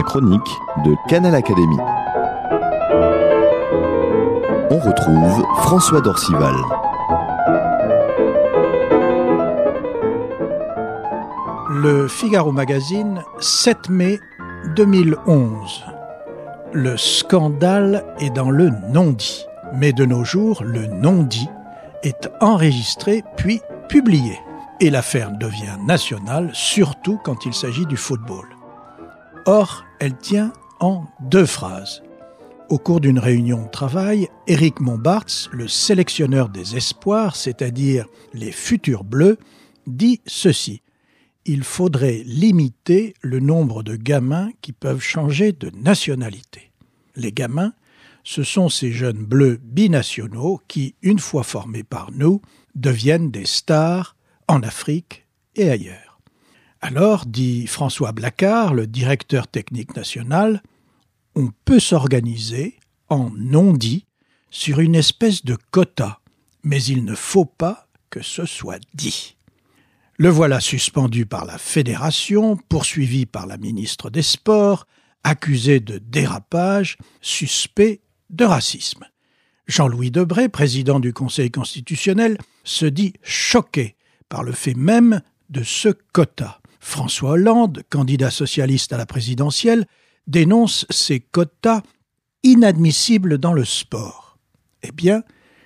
chronique de Canal Académie. On retrouve François Dorcival. Le Figaro Magazine, 7 mai 2011. Le scandale est dans le non-dit. Mais de nos jours, le non-dit est enregistré puis publié. Et l'affaire devient nationale, surtout quand il s'agit du football. Or, elle tient en 2 phrases. Au cours d'une réunion de travail, Éric Mombartz, le sélectionneur des espoirs, c'est-à-dire les futurs bleus, dit ceci. Il faudrait limiter le nombre de gamins qui peuvent changer de nationalité. Les gamins, ce sont ces jeunes bleus binationaux qui, une fois formés par nous, deviennent des stars en Afrique et ailleurs. Alors, dit François Blacard, le directeur technique national, on peut s'organiser en non-dit sur une espèce de quota, mais il ne faut pas que ce soit dit. Le voilà suspendu par la fédération, poursuivi par la ministre des Sports, accusé de dérapage, suspect de racisme. Jean-Louis Debré, président du Conseil constitutionnel, se dit choqué par le fait même de ce quota. François Hollande, candidat socialiste à la présidentielle, dénonce ces quotas inadmissibles dans le sport. Eh bien,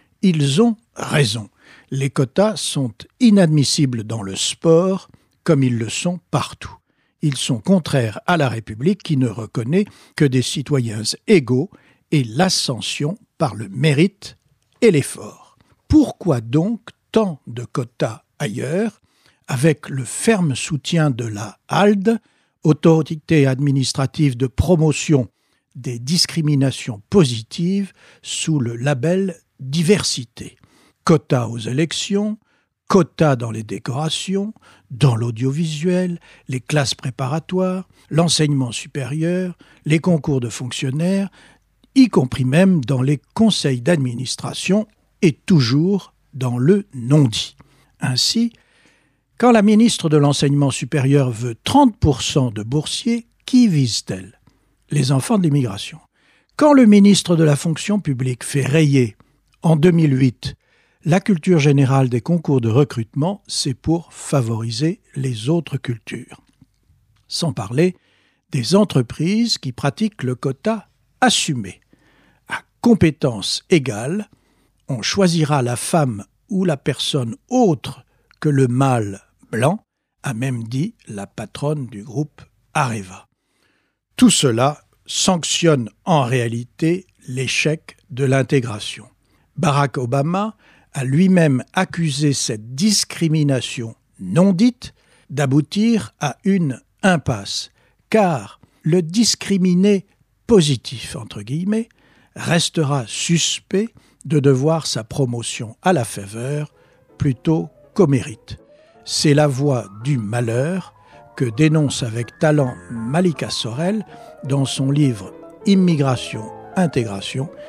ils ont raison. Les quotas sont inadmissibles dans le sport comme ils le sont partout. Ils sont contraires à la République qui ne reconnaît que des citoyens égaux et l'ascension par le mérite et l'effort. Pourquoi donc tant de quotas ailleurs, avec le ferme soutien de la ALDE, Autorité administrative de promotion des discriminations positives sous le label diversité? Quotas aux élections, quotas dans les décorations, dans l'audiovisuel, les classes préparatoires, l'enseignement supérieur, les concours de fonctionnaires, y compris même dans les conseils d'administration et toujours dans le non-dit. Ainsi, quand la ministre de l'Enseignement supérieur veut 30% de boursiers, qui vise-t-elle? Les enfants de l'immigration. Quand le ministre de la fonction publique fait rayer, en 2008, la culture générale des concours de recrutement, c'est pour favoriser les autres cultures. Sans parler des entreprises qui pratiquent le quota assumé. À compétences égales, on choisira la femme ou la personne autre que le mâle blanc, a même dit la patronne du groupe Areva. Tout cela sanctionne en réalité l'échec de l'intégration. Barack Obama a lui-même accusé cette discrimination non dite d'aboutir à une impasse, car le discriminé positif, entre guillemets, restera suspect de devoir sa promotion à la faveur plutôt qu'au mérite. C'est la voie du malheur que dénonce avec talent Malika Sorel dans son livre « Immigration, intégration »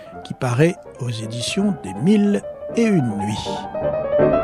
qui paraît aux éditions des 1001 nuits.